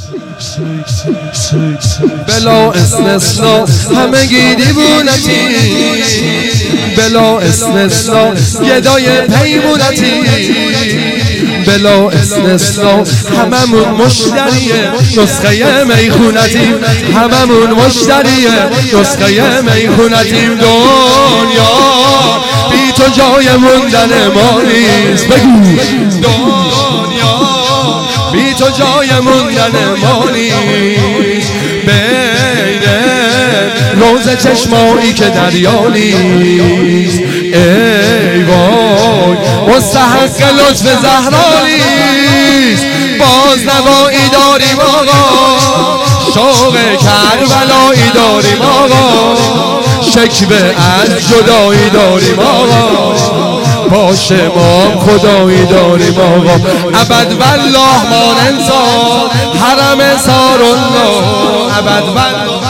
بلا استثنا همگی دیوونتی، بلا استثنا گدای پیمونتی، بلا استثنا هممون مشتریه نسخه میخونتیم، هممون مشتریه نسخه میخونتیم. دنیا بی تو جای موندن ما نیست، بگو دنیا بی تو جای موندن ما نیست. بین روز چشمایی که دریا نیست، ای وای مستحق لطف زهرا نیست. باز نوایی داریم آقا، شوق کربلایی داریم آقا، شکوه از جدایی داریم آقا، باشه ما خدایی داریم آقا. ابد والله ما ننسا حرم سار الله، ابد والله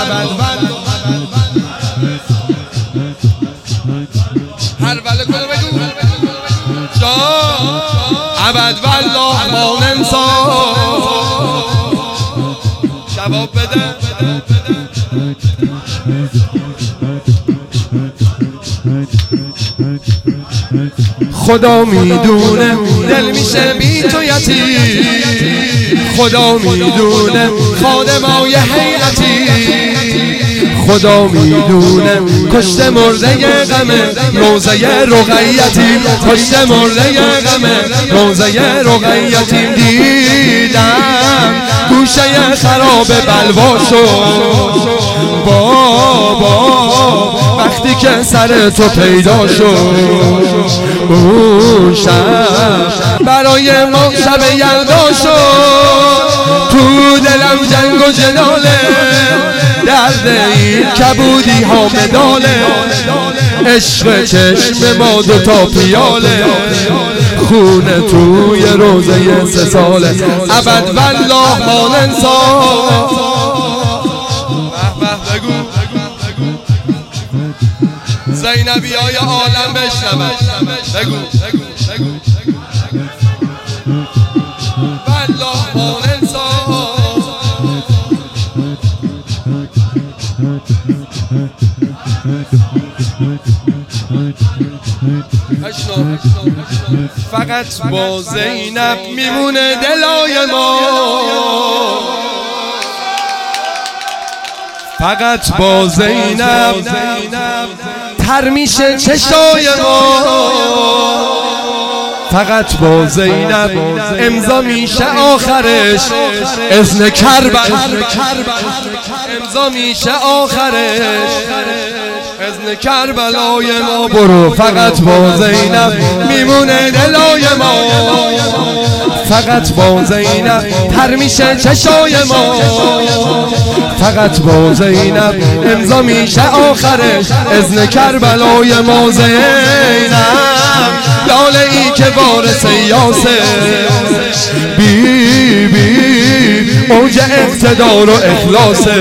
هر وله کنه بگو جا، ابد والله ما ننسا. جواب بده خدا میدونه دل میشه بی تو یتیم، خدا میدونه خادمای حیرتی، خدا میدونه کشت مرده غمه روزه رقیتیم، کشت مرده غمه روزه رقیتیم. دیدم گوشه خراب بلوا شد بابا وقتی که سر تو پیدا شد، اون شب برای ما شب یلدا شد. تو دلم جنگ و جلاله، درد این کبودی ها مداله، عشق چشم ما دوتا پیاله، خونه توی روزه 3 ساله. ابد والله ما ننسا. بگو زینبی های عالم بشنون، بگو والله ما ننسا. فقط با زینب میمونه دلای ما، فقط با زینب تر میشه چشای ما، فقط با زینب امضا میشه آخرش اذن کربلا، امضا میشه آخرش اذن کربلای ما. برو فقط با زینب میمونه دلای ما، فقط با زینب تر میشه چشای ما، فقط با زینب امضا میشه آخرش اذن کربلای ما. زینب لاله ای که وارث یاسه، بی بی موج اقتدار و اخلاصه،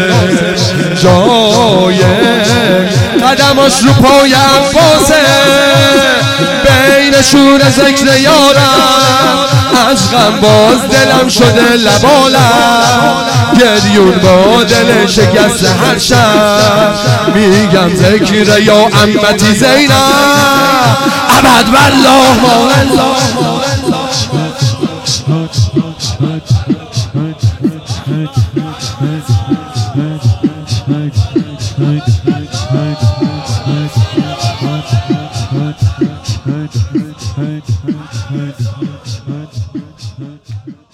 جای قدماش رو پای عباسه، بین شور ذکر یارم از غم باز دلم شده لبالم، گریون با دل شکست هر شب میگم ذکر یا عمتی زینب. ابد والله ما ننسا.